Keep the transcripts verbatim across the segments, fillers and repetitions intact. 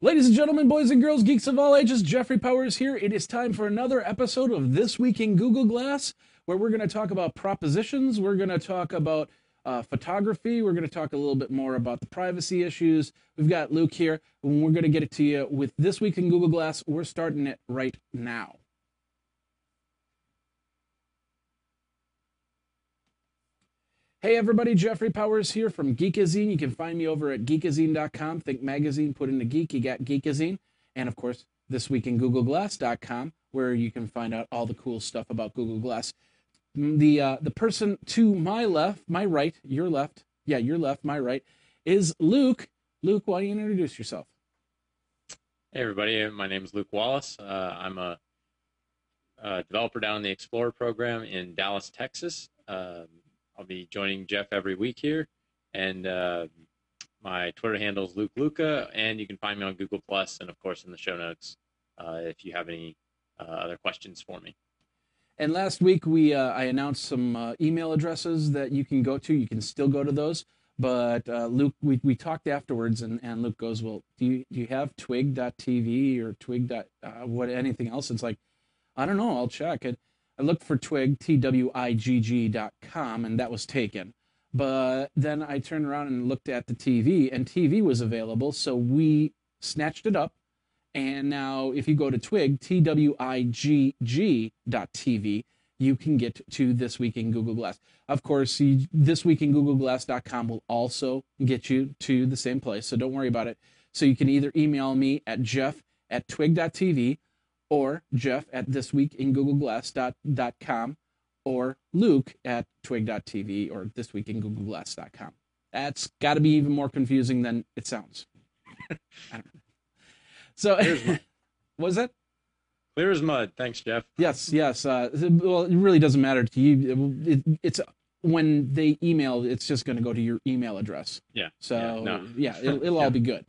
Ladies and gentlemen, boys and girls, geeks of all ages, Jeffrey Powers here. It is time for another episode of This Week in Google Glass, where we're going to talk about propositions. We're going to talk about uh, photography. We're going to talk a little bit more about the privacy issues. We've got Luke here, and we're going to get it to you with This Week in Google Glass. We're starting it right now. Hey everybody, Jeffrey Powers here from Geekazine. You can find me over at geekazine dot com. Think magazine, put in a geek, you got Geekazine. And of course, this week in google glass dot com, where you can find out all the cool stuff about Google Glass. The uh, the person to my left, my right, your left, yeah, your left, my right, is Luke. Luke, why don't you introduce yourself? Hey everybody, my name is Luke Wallace. Uh, I'm a, a developer down in the Explorer program in Dallas, Texas. Um, I'll be joining Jeff every week here, and uh, my Twitter handle is Luke Luca, and you can find me on Google Plus, and of course in the show notes uh, if you have any uh, other questions for me. And last week we uh, I announced some uh, email addresses that you can go to. You can still go to those, but uh, Luke, we we talked afterwards, and, and Luke goes, well, do you do you have twig dot T V or twig. Uh, what anything else? It's like, I don't know. I'll check it. I looked for Twig, T W I G G dot com, and that was taken. But then I turned around and looked at the T V, and T V was available, so we snatched it up. And now if you go to Twig, T W I G G dot T V, you can get to This Week in Google Glass. Of course, you, this week in google glass dot com will also get you to the same place, so don't worry about it. So you can either email me at jeff at twig dot T V, or Jeff at this week in google glass dot com, or Luke at twig dot T V, or this week in google glass dot com. That's got to be even more confusing than it sounds. I don't know. So, what was that? Clear as mud. Thanks, Jeff. Yes, yes. Uh, well, it really doesn't matter to you. It, it, it's when they email, it's just going to go to your email address. Yeah. So, yeah, no. yeah it'll, it'll yeah. all be good.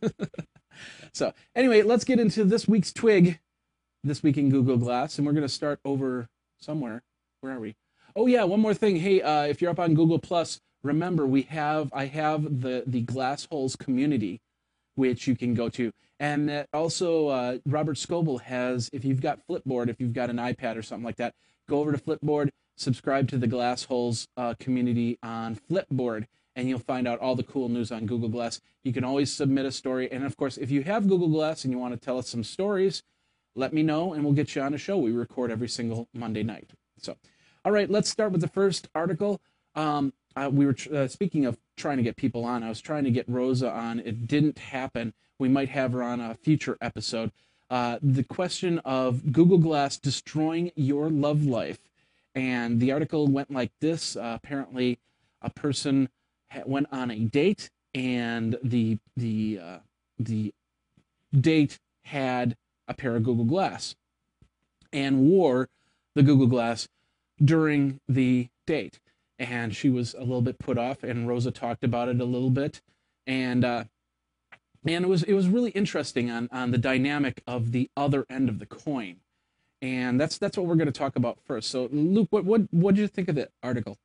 So, anyway, let's get into this week's Twig. This week in Google Glass, and we're going to start over somewhere. Where are we? Oh yeah, one more thing. Hey, uh, if you're up on Google Plus, remember we have I have the the Glass Holes community, which you can go to, and uh, also uh, Robert Scoble has. If you've got Flipboard, if you've got an iPad or something like that, go over to Flipboard, subscribe to the Glass Holes uh, community on Flipboard, and you'll find out all the cool news on Google Glass. You can always submit a story, and of course, if you have Google Glass and you want to tell us some stories, let me know, and we'll get you on a show. We record every single Monday night. So, all right, let's start with the first article. Um, uh, we were uh, speaking of trying to get people on. I was trying to get Rosa on. It didn't happen. We might have her on a future episode. Uh, the question of Google Glass destroying your love life. And the article went like this. Uh, apparently, a person ha- went on a date, and the the uh, the date had a pair of Google Glass and wore the Google Glass during the date. And she was a little bit put off, and Rosa talked about it a little bit. And uh, and it was it was really interesting on, on the dynamic of the other end of the coin. And that's that's what we're going to talk about first. So Luke, what what what did you think of the article?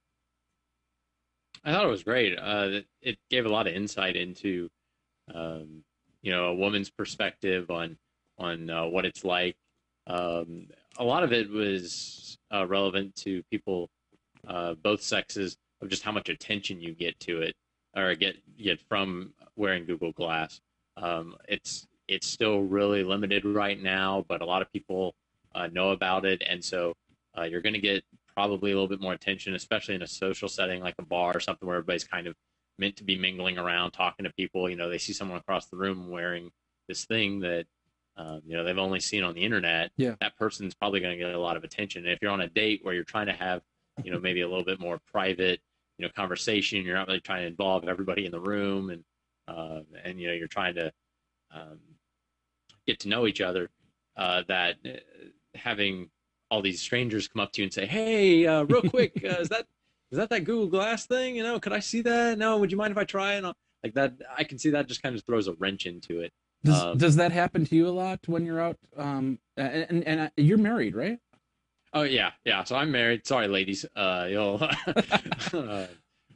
I thought it was great. Uh, it gave a lot of insight into, um, you know, a woman's perspective on on uh, what it's like. Um, a lot of it was uh, relevant to people, uh, both sexes, of just how much attention you get to it, or get get from wearing Google Glass. Um, it's it's still really limited right now, but a lot of people uh, know about it, and so uh, you're going to get probably a little bit more attention, especially in a social setting like a bar or something where everybody's kind of meant to be mingling around, talking to people. You know, they see someone across the room wearing this thing that Um, you know, they've only seen on the internet. Yeah. That person's probably going to get a lot of attention. And if you're on a date where you're trying to have, you know, maybe a little bit more private, you know, conversation, you're not really trying to involve everybody in the room, and uh, and you know, you're trying to um, get to know each other. Uh, that uh, having all these strangers come up to you and say, "Hey, uh, real quick, uh, is that is that that Google Glass thing? You know, could I see that? No, would you mind if I try it?" Like that, I can see that just kind of throws a wrench into it. Does Um, does that happen to you a lot when you're out? Um, and and, and uh, you're married, right? Oh yeah, yeah. So I'm married. Sorry, ladies. Uh, you'll. uh,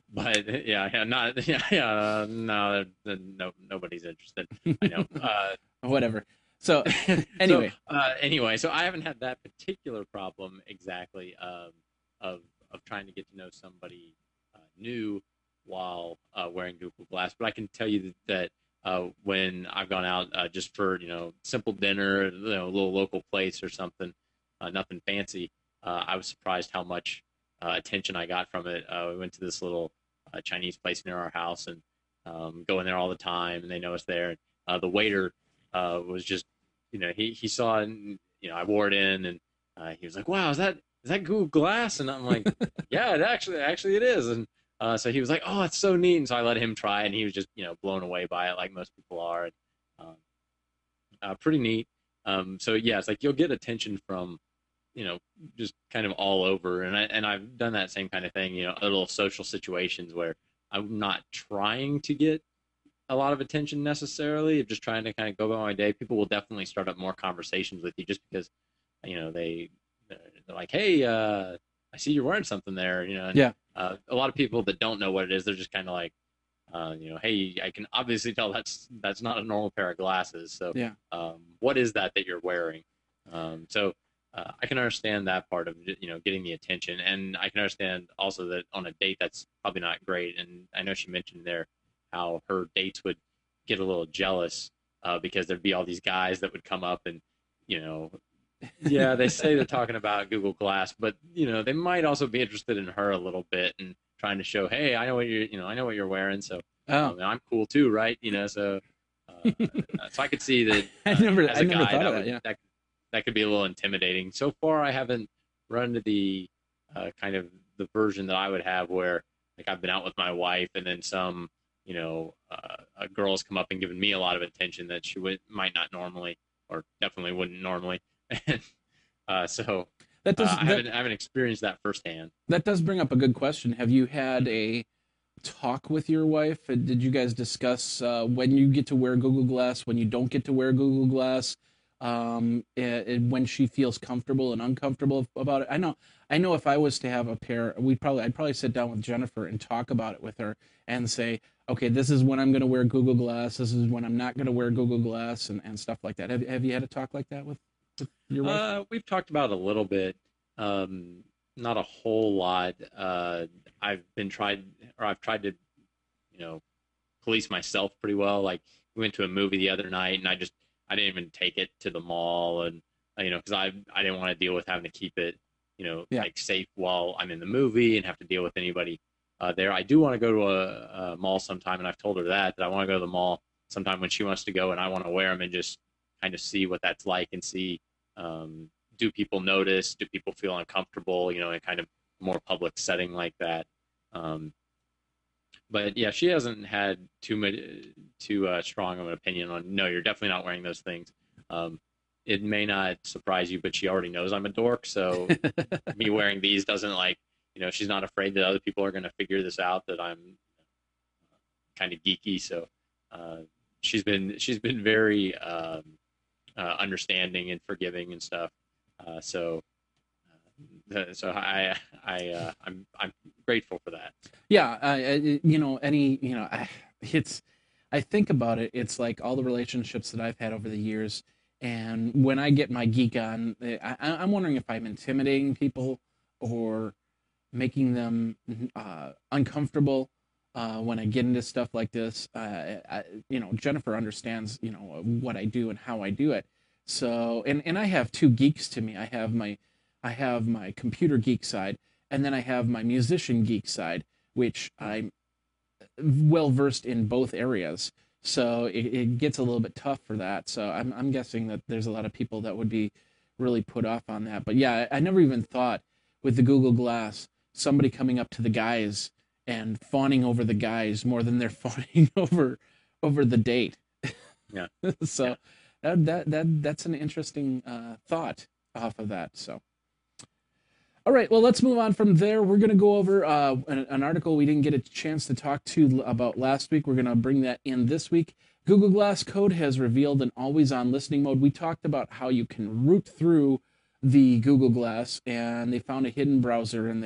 but yeah, yeah, not yeah, yeah. Uh, no, no, nobody's interested. I know. Uh, Whatever. So so anyway, uh, anyway, so I haven't had that particular problem exactly um, of of trying to get to know somebody uh, new while uh, wearing Google Glass. But I can tell you that, that uh, when I've gone out uh, just for you know simple dinner, you know, a little local place or something, uh, nothing fancy, uh, I was surprised how much uh, attention I got from it. Uh, we went to this little uh, Chinese place near our house and um, go in there all the time, and they know us there. Uh, the waiter uh, was just, you know, he he saw it, and, you know, I wore it in, and uh, he was like, "Wow, is that is that Google Glass?" And I'm like, "Yeah, it actually actually it is." And uh, so he was like, "Oh, it's so neat." And so I let him try, and he was just, you know, blown away by it, like most people are. And, um, uh, pretty neat. Um, so yeah, it's like you'll get attention from, you know, just kind of all over. And I and I've done that same kind of thing, you know, little social situations where I'm not trying to get a lot of attention necessarily. I'm just trying to kind of go about my day. People will definitely start up more conversations with you just because, you know, they they're like, "Hey, uh, I see you're wearing something there," you know. And, yeah. uh, a lot of people that don't know what it is, they're just kind of like, uh, you know, "Hey, I can obviously tell that's that's not a normal pair of glasses. So, Yeah. um, what is that that you're wearing?" Um, so. Uh, I can understand that part of, you know, getting the attention, and I can understand also that on a date that's probably not great. And I know she mentioned there how her dates would get a little jealous uh, because there'd be all these guys that would come up and, you know, yeah, they say they're talking about Google Glass, but you know, they might also be interested in her a little bit and trying to show, hey, I know what you're, you know, I know what you're wearing, so Oh, um, I'm cool too, right? You know, so uh, so I could see that I uh, never, as I a never guy thought that of that. would Yeah. that that could be a little intimidating. So far, I haven't run into the uh, kind of the version that I would have where like I've been out with my wife and then some, you know, uh, a girl's come up and given me a lot of attention that she would might not normally or definitely wouldn't normally. And uh, so That uh, does I that haven't I haven't experienced that firsthand. that does bring up a good question. Have you had a talk with your wife? Uh, Did you guys discuss uh, when you get to wear Google Glass, when you don't get to wear Google Glass, um, and, and when she feels comfortable and uncomfortable about it? I know, I know. If I was to have a pair, we probably, I'd probably sit down with Jennifer and talk about it with her and say, okay, this is when I'm going to wear Google Glass. This is when I'm not going to wear Google Glass, and, and stuff like that. Have Have you had a talk like that with, with your wife? Uh, we've talked about it a little bit, um, not a whole lot. Uh, I've been tried, or I've tried to, you know, police myself pretty well. Like we went to a movie the other night, and I just I didn't even take it to the mall, and uh, you know, because I I didn't want to deal with having to keep it, you know, Yeah. like safe while I'm in the movie and have to deal with anybody uh, there. I do want to go to a, a mall sometime, and I've told her that that I want to go to the mall sometime when she wants to go, and I want to wear them and just kind of see what that's like and see, um, do people notice? Do people feel uncomfortable? You know, in kind of more public setting like that. Um, but yeah, she hasn't had too much too uh, strong of an opinion on. No, you're definitely not wearing those things. Um, it may not surprise you, but she already knows I'm a dork. So me wearing these doesn't like, you know, she's not afraid that other people are going to figure this out that I'm kind of geeky. So uh, she's been she's been very um, uh, understanding and forgiving and stuff. Uh, so uh, so I I uh, I'm I'm grateful for that. Yeah, I, I, you know, any, you know, I, it's, I think about it, it's like all the relationships that I've had over the years, and when I get my geek on, eh, I, I- I'm wondering if I'm intimidating people or making them uh, uncomfortable uh, when I get into stuff like this. Uh, I, you know, Jennifer understands, you know, what I do and how I do it. So, and and I have two geeks to me. I have my, I have my computer geek side, and then I have my musician geek side, which I'm well versed in both areas. So it, it gets a little bit tough for that. So I'm I'm guessing that there's a lot of people that would be really put off on that. But yeah, I, I never even thought with the Google Glass somebody coming up to the guys and fawning over the guys more than they're fawning over over the date. Yeah, So yeah. that that that that's an interesting uh, thought off of that. So. All right, well, let's move on from there. We're going to go over uh, an, an article we didn't get a chance to talk to about last week. We're going to bring that in this week. Google Glass Code has revealed an always on listening mode. We talked about how you can root through the Google Glass, and they found a hidden browser in there.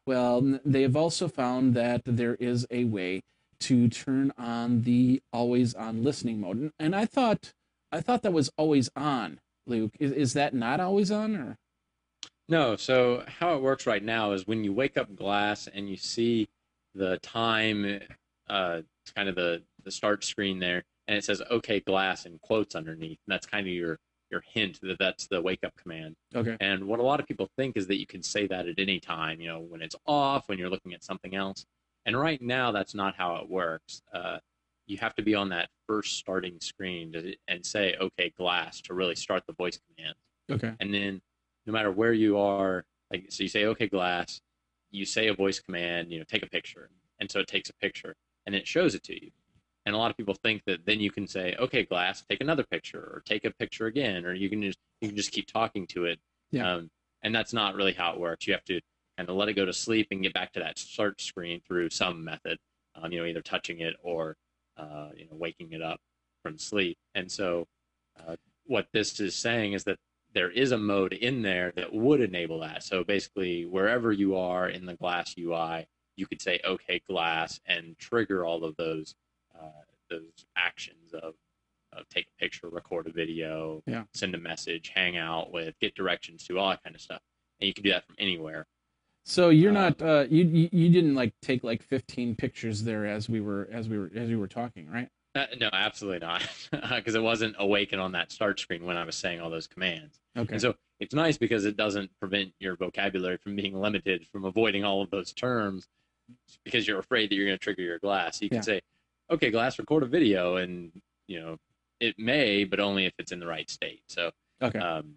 Well, n- they have also found that there is a way to turn on the always on listening mode. And, and I thought I thought that was always on, Luke. Is, is that not always on or No, so how it works right now is when you wake up Glass and you see the time, uh, it's kind of the the start screen there, and it says "OK Glass" in quotes underneath. And that's kind of your your hint that that's the wake up command. okay. And what a lot of people think is that you can say that at any time, you know, when it's off, when you're looking at something else. And right now, that's not how it works. Uh, you have to be on that first starting screen to, and say "OK Glass" to really start the voice command. Okay. And then no matter where you are, like so you say "OK Glass," you say a voice command, you know, take a picture, and so it takes a picture and it shows it to you. And a lot of people think that then you can say "OK Glass, take another picture," or take a picture again, or you can just you can just keep talking to it. Yeah. Um, and that's not really how it works. You have to kind of let it go to sleep and get back to that start screen through some method, um, you know, either touching it or uh, you know waking it up from sleep. And so uh, what this is saying is that there is a mode in there that would enable that. So basically, wherever you are in the Glass U I, you could say "OK Glass" and trigger all of those uh, those actions of, of take a picture, record a video, Yeah. send a message, hang out with, get directions to, all that kind of stuff. And you can do that from anywhere. So you're Um, not uh you, you you didn't like take like fifteen pictures there as we were as we were as we were talking, right? uh, no, absolutely not, because it wasn't awakened on that start screen when I was saying all those commands. Okay. And so it's nice because it doesn't prevent your vocabulary from being limited, from avoiding all of those terms because you're afraid that you're going to trigger your Glass. You can Yeah. say, "Okay, Glass, record a video," and you know it may, but only if it's in the right state. So, Okay. um,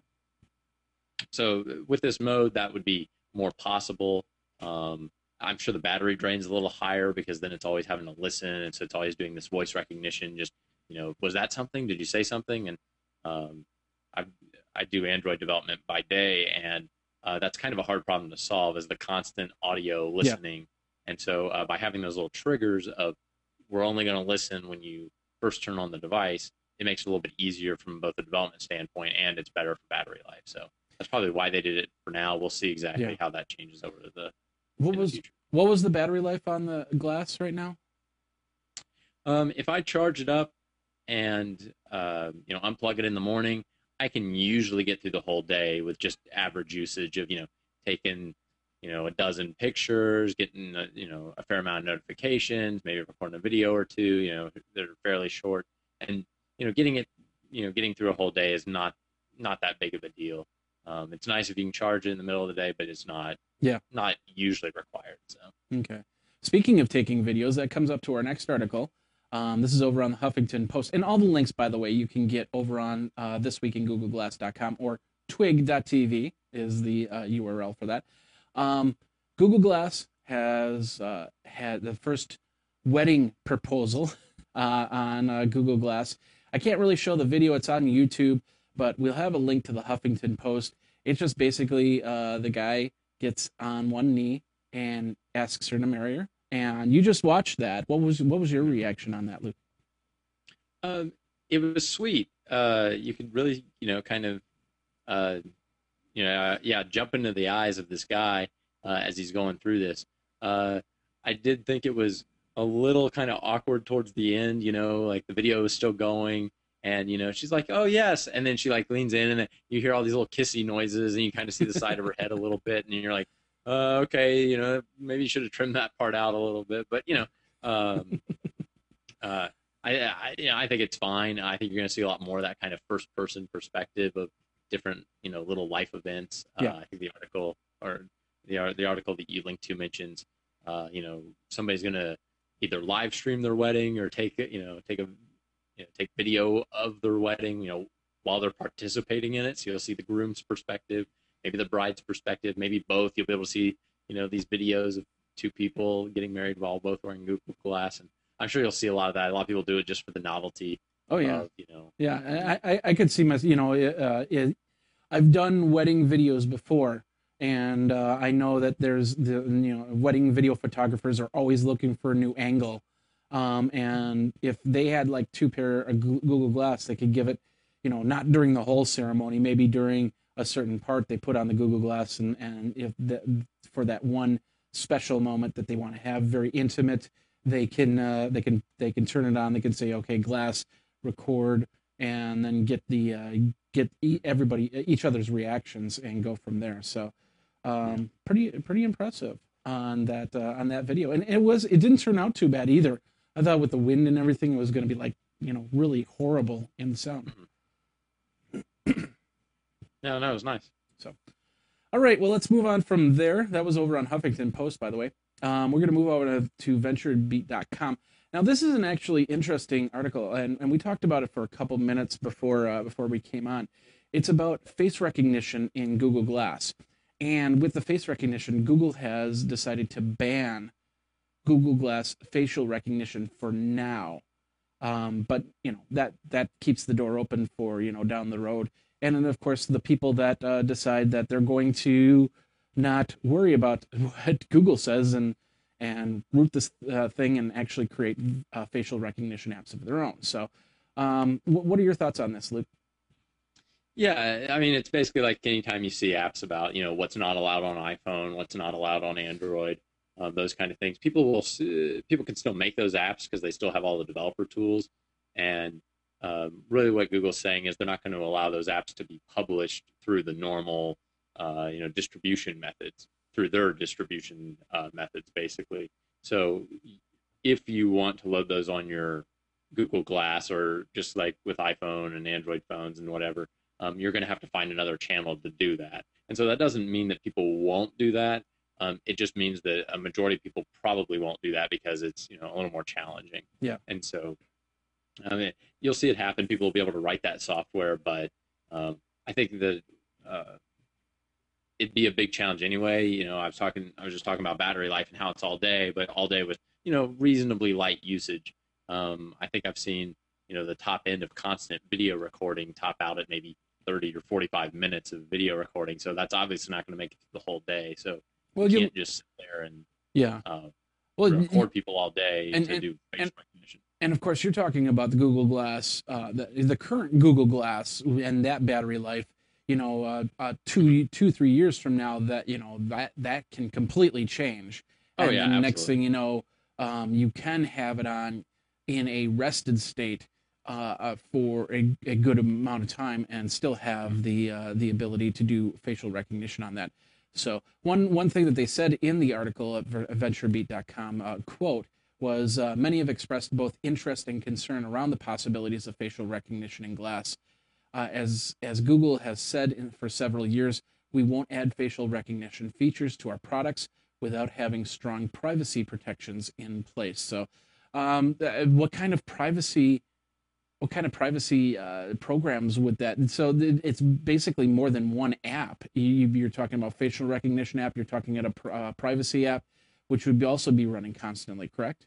so with this mode, that would be more possible. Um, I'm sure the battery drains a little higher because then it's always having to listen, and so it's always doing this voice recognition. Just you know, was that something? Did you say something? And um, I I do Android development by day, and uh, that's kind of a hard problem to solve, is the constant audio listening. And so uh, by having those little triggers of we're only going to listen when you first turn on the device, it makes it a little bit easier from both a development standpoint, and it's better for battery life. So that's probably why they did it for now. We'll see exactly Yeah. how that changes over the What in the was future. what was the battery life on the Glass right now? Um, if I charge it up and uh, you know unplug it in the morning, I can usually get through the whole day with just average usage of you know taking you know a dozen pictures, getting a, you know a fair amount of notifications, maybe recording a video or two, you know that are fairly short, and you know getting it you know getting through a whole day is not not that big of a deal. Um, it's nice if you can charge it in the middle of the day, but it's not Yeah. not usually required. So. Okay. Speaking of taking videos, that comes up to our next article. Um, this is over on the Huffington Post. And all the links, by the way, you can get over on uh, this week in google glass dot com or twig dot t v is the uh, U R L for that. Um, Google Glass has uh, had the first wedding proposal uh, on uh, Google Glass. I can't really show the video. It's on YouTube, but we'll have a link to the Huffington Post. It's just basically uh, the guy gets on one knee and asks her to marry her. And you just watched that. What was what was your reaction on that, Luke? Um, it was sweet. Uh, you could really, you know, kind of, uh, you know, uh, yeah, jump into the eyes of this guy uh, as he's going through this. Uh, I did think it was a little kind of awkward towards the end, you know, like the video is still going, and you know, she's like, "Oh yes," and then she like leans in, and then you hear all these little kissy noises, and you kind of see the side of her head a little bit, and you're like, uh, "Okay, you know, maybe you should have trimmed that part out a little bit," but you know. Um, uh, I, I, you know, I think it's fine. I think you're going to see a lot more of that kind of first-person perspective of different, you know, little life events. Yeah. Uh, I think the article or the the article that you linked to mentions, uh, you know, somebody's going to either live stream their wedding or take it, you know, take a, you know, take video of their wedding, you know, while they're participating in it. So you'll see the groom's perspective, maybe the bride's perspective, maybe both. You'll be able to see, you know, these videos of two people getting married while both wearing Google Glass, and I'm sure you'll see a lot of that. A lot of people do it just for the novelty. Oh yeah, of, you know. yeah. I, I, I could see my, you know, uh, it, I've done wedding videos before, and uh, I know that there's the, you know, wedding video photographers are always looking for a new angle, um, and if they had like two pair of Google Glass, they could give it, you know, not during the whole ceremony, maybe during a certain part they put on the Google Glass, and and if the, for that one special moment that they want to have, very intimate, they can uh, they can they can turn it on. They can say, okay, Glass, record, and then get the uh, get e- everybody each other's reactions and go from there. So Yeah. um, pretty pretty impressive on that uh, on that video, and it was it didn't turn out too bad either. I thought with the wind and everything, it was going to be like you know really horrible in the sound. Mhm. Yeah, no, it was nice. So, all right, well, let's move on from there. That was over on Huffington Post, by the way. Um, we're going to move over to, to venture beat dot com. Now, this is an actually interesting article, and, and we talked about it for a couple minutes before uh, before we came on. It's about face recognition in Google Glass. And with the face recognition, Google has decided to ban Google Glass facial recognition for now. Um, but you know that that keeps the door open for you know down the road. And then of course the people that uh, decide that they're going to not worry about what Google says and and root this uh, thing and actually create uh, facial recognition apps of their own. So, um, wh- what are your thoughts on this, Luke? Yeah, I mean, it's basically like anytime you see apps about, you know, what's not allowed on iPhone, what's not allowed on Android, um, those kind of things. People will, s- people can still make those apps because they still have all the developer tools. And um, really, what Google's saying is they're not going to allow those apps to be published through the normal, uh, you know, distribution methods, through their distribution uh, methods, basically. So, if you want to load those on your Google Glass or just like with iPhone and Android phones and whatever, um, you're going to have to find another channel to do that. And so that doesn't mean that people won't do that. Um, it just means that a majority of people probably won't do that because it's you know a little more challenging. Yeah. And so I mean, you'll see it happen. People will be able to write that software, but um, I think that uh, it'd be a big challenge anyway. You know, I was talking, I was just talking about battery life and how it's all day, but all day with you know reasonably light usage. Um, I think I've seen you know the top end of constant video recording top out at maybe thirty or forty-five minutes of video recording. So that's obviously not going to make it the whole day. So you Well, you can't just sit there and yeah. uh, Well, record people all day and to and do face and recognition. and of course, you're talking about the Google Glass, uh, the the current Google Glass and that battery life. You know, uh, uh, two two three years from now, that you know that that can completely change. Oh And yeah, then next absolutely. thing you know, um, you can have it on in a rested state uh, uh, for a, a good amount of time and still have the uh, the ability to do facial recognition on that. So one one thing that they said in the article at venture beat dot com, uh, quote, was uh, many have expressed both interest and concern around the possibilities of facial recognition in Glass. Uh, as as Google has said in, for several years, we won't add facial recognition features to our products without having strong privacy protections in place. So, um, uh, what kind of privacy? What kind of privacy uh, programs would that? And so th- it's basically more than one app. You, you're talking about facial recognition app. You're talking about a pr- uh, privacy app, which would be also be running constantly. Correct?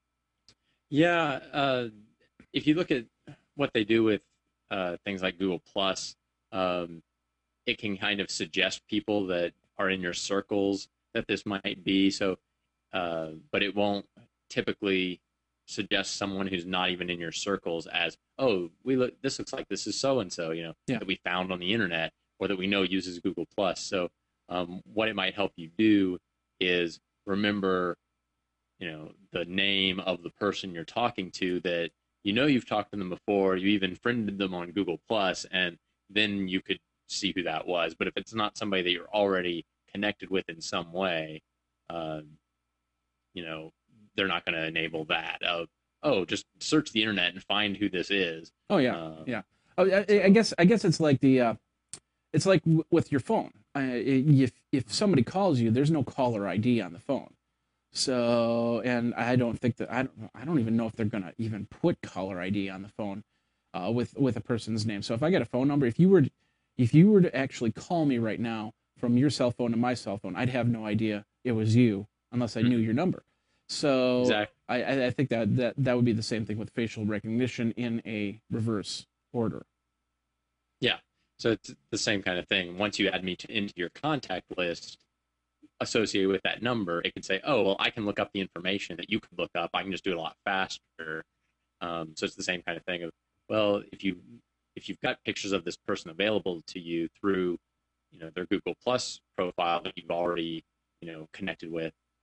Yeah, uh, if you look at what they do with uh, things like Google Plus, um, it can kind of suggest people that are in your circles that this might be. So, uh, but it won't typically suggest someone who's not even in your circles as, oh, we look. This looks like this is so and so, you know, Yeah. that we found on the internet or that we know uses Google Plus. So, um, what it might help you do is remember you know the name of the person you're talking to that you know you've talked to them before, you even friended them on Google Plus, and then you could see who that was. But if it's not somebody that you're already connected with in some way, uh, you know they're not going to enable that of, oh, just search the internet and find who this is. Oh yeah, um, yeah. Oh, I, I so guess I guess it's like the uh, it's like w- with your phone. Uh, if if somebody calls you, there's no caller I D on the phone. So, and I don't think that I don't I don't even know if they're gonna even put caller I D on the phone uh, with with a person's name. So if I get a phone number, if you were if you were to actually call me right now from your cell phone to my cell phone, I'd have no idea it was you unless I knew mhm, your number. So exactly. I, I I think that, that that would be the same thing with facial recognition in a reverse order. Yeah, so it's the same kind of thing. Once you add me to, into your contact list associated with that number, it could say, oh, well, I can look up the information that you could look up. I can just do it a lot faster. Um, so it's the same kind of thing of, well, if you if you've got pictures of this person available to you through, you know, their Google Plus profile that you've already, you know, connected with,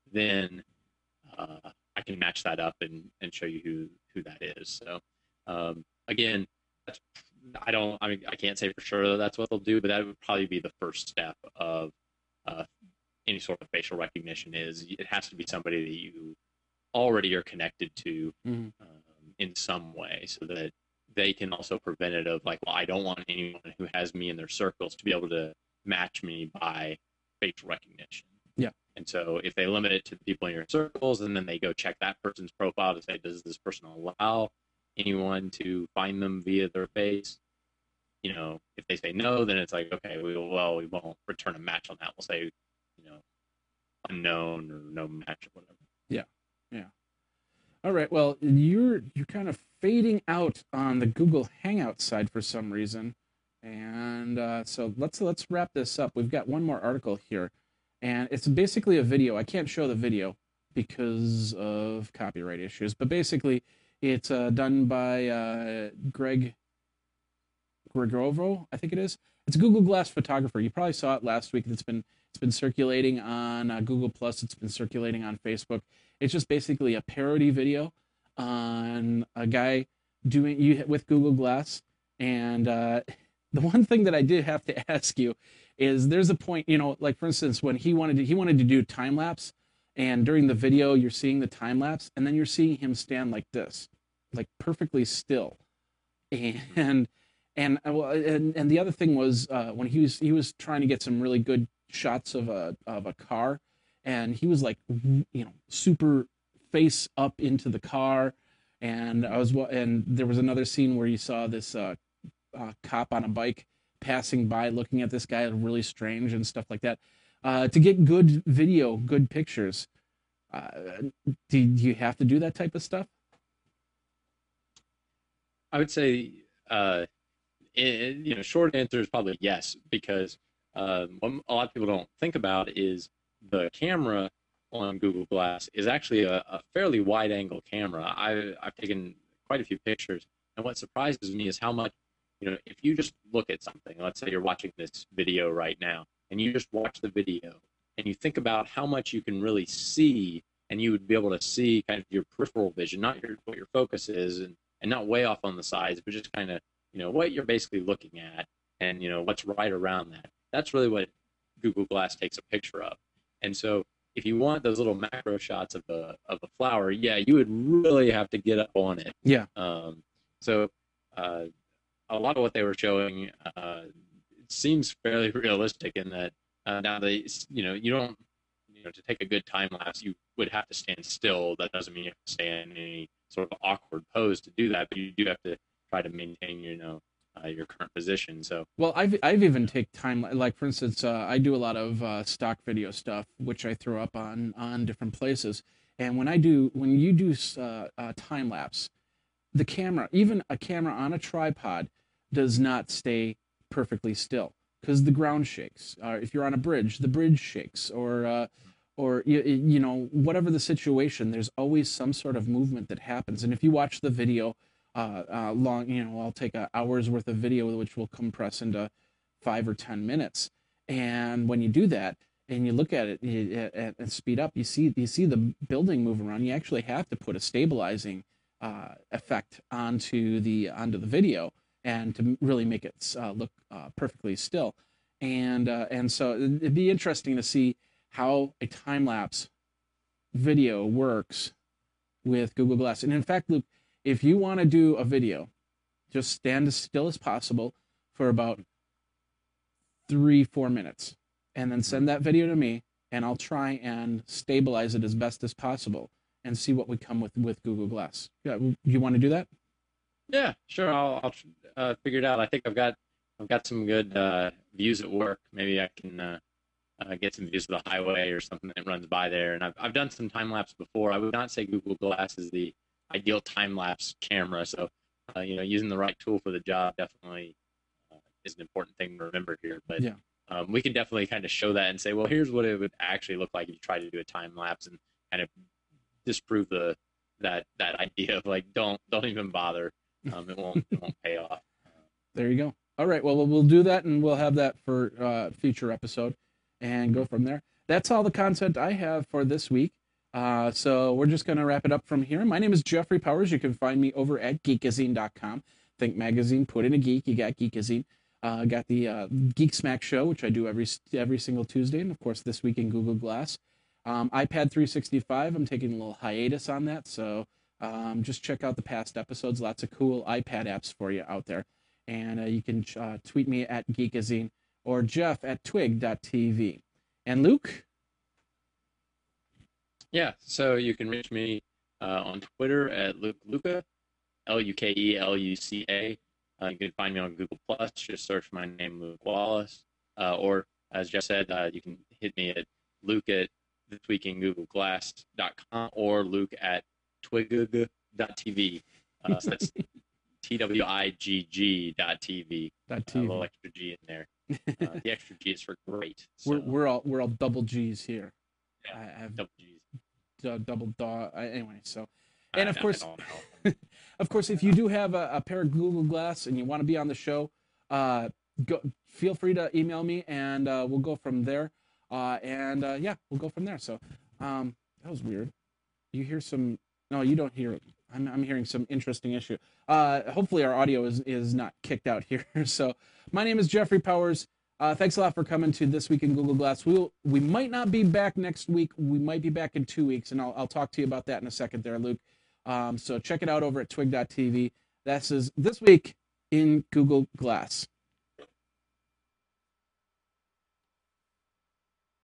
then uh, I can match that up and, and show you who, who that is. So um, again, that's, I don't, I mean, I can't say for sure that that's what they'll do, but that would probably be the first step of uh, any sort of facial recognition. Is it has to be somebody that you already are connected to Mm-hmm. um, in some way, so that they can also prevent it of like, well, I don't want anyone who has me in their circles to be able to match me by facial recognition. Yeah. And so if they limit it to the people in your circles, and then they go check that person's profile to say, does this person allow anyone to find them via their face? You know, if they say no, then it's like, okay, we will, well, we won't return a match on that. We'll say, you know, unknown or no match or whatever. Yeah. Yeah. All right. Well, you're you're kind of fading out on the Google Hangout side for some reason, and uh, so let's let's wrap this up. We've got one more article here, and it's basically a video. I can't show the video because of copyright issues, but basically, it's uh, done by uh, Greg Gregovo, I think it is. It's a Google Glass photographer. You probably saw it last week. It's been it's been circulating on uh, Google Plus. It's been circulating on Facebook. It's just basically a parody video on a guy doing you with Google Glass. And uh, the one thing that I did have to ask you is, there's a point, you know, like for instance, when he wanted to, he wanted to do time lapse, and during the video you're seeing the time lapse, and then you're seeing him stand like this, like perfectly still, and and well, and, and the other thing was uh, when he was he was trying to get some really good shots of a of a car, and he was like, you know, super face up into the car, and I was and there was another scene where you saw this uh, uh, cop on a bike passing by, looking at this guy really strange and stuff like that. Uh, to get good video, good pictures, uh, do you have to do that type of stuff? I would say, uh, it, you know, short answer is probably yes, because um, what a lot of people don't think about is the camera on Google Glass is actually a, a fairly wide angle camera. I, I've taken quite a few pictures, and what surprises me is how much, you know, if you just look at something, let's say you're watching this video right now, and you just watch the video, and you think about how much you can really see, and you would be able to see kind of your peripheral vision, not your what your focus is, and and not way off on the sides, but just kind of, you know, what you're basically looking at, and, you know, what's right around that. That's really what Google Glass takes a picture of. And so if you want those little macro shots of a of a flower, yeah, you would really have to get up on it. Yeah. Um, so uh, a lot of what they were showing uh, it seems fairly realistic in that uh, now they, you know, you don't, you know, to take a good time lapse, you would have to stand still. That doesn't mean you have to stay in any sort of awkward pose to do that, but you do have to try to maintain, you know, uh, your current position. So, well, I've I've even take time, like for instance, uh, I do a lot of uh, stock video stuff, which I throw up on on different places. And when I do, when you do uh, uh, time lapse, the camera, even a camera on a tripod, does not stay perfectly still because the ground shakes. Uh, if you're on a bridge, the bridge shakes, or uh, or you, you know, whatever the situation, there's always some sort of movement that happens. And if you watch the video uh, uh, long, you know, I'll take an hour's worth of video, which will compress into five or ten minutes. And when you do that and you look at it you, and, and speed up, you see you see the building move around. You actually have to put a stabilizing uh, effect onto the onto the video, and to really make it uh, look uh, perfectly still. And uh, and so it'd be interesting to see how a time lapse video works with Google Glass. And in fact, Luke, if you want to do a video, just stand as still as possible for about three, four minutes, and then send that video to me, and I'll try and stabilize it as best as possible and see what would come with, with Google Glass. Yeah, you want to do that? Yeah, sure. I'll, I'll uh, figure it out. I think I've got I've got some good uh, views at work. Maybe I can uh, uh, get some views of the highway or something that runs by there. And I've I've done some time lapse before. I would not say Google Glass is the ideal time lapse camera. So uh, you know, using the right tool for the job definitely uh, is an important thing to remember here. But yeah. um, we can definitely kind of show that and say, well, here's what it would actually look like if you try to do a time lapse, and kind of disprove the that that idea of like don't don't even bother. Um, it won't it won't pay off. There you go. All right. Well, we'll do that, and we'll have that for uh, future episode, and go from there. that's all the content I have for this week. Uh, so we're just going to wrap it up from here. My name is Jeffrey Powers. You can find me over at geekazine dot com. Think Magazine, put in a geek, you got Geekazine. Uh, got the uh, Geek Smack show, which I do every every single Tuesday, and of course this week in Google Glass. Um, iPad three sixty-five, I'm taking a little hiatus on that, so um, just check out the past episodes. Lots of cool iPad apps for you out there. And uh, you can uh, tweet me at Geekazine or Jeff at twig dot t v. And Luke? Yeah, so you can reach me uh, on Twitter at Luke Luca, L U K E L U C A. Uh, you can find me on Google Plus. Just search my name, Luke Wallace. Uh, or, as Jeff said, uh, you can hit me at Luke at this week in google glass dot com or Luke at twig dot t v. Uh, so that's T W I G G dot T V. Dot A little extra G in there. Uh, the extra G is for great. So. We're we're all we're all double G's here. Yeah, I have double G's. D- double dog. Anyway, so and I, of course, I of course, if you do have a, a pair of Google Glass and you want to be on the show, uh, go feel free to email me and uh, we'll go from there. Uh, and uh, yeah, we'll go from there. So um, that was weird. You hear some? No, you don't hear it. I'm, I'm hearing some interesting issue. Uh, hopefully our audio is, is not kicked out here. So my name is Jeffrey Powers. Uh, thanks a lot for coming to This Week in Google Glass. We'll, we might not be back next week. We might be back in two weeks, and I'll, I'll talk to you about that in a second there, Luke. Um, so check it out over at twig dot t v. This is This Week in Google Glass.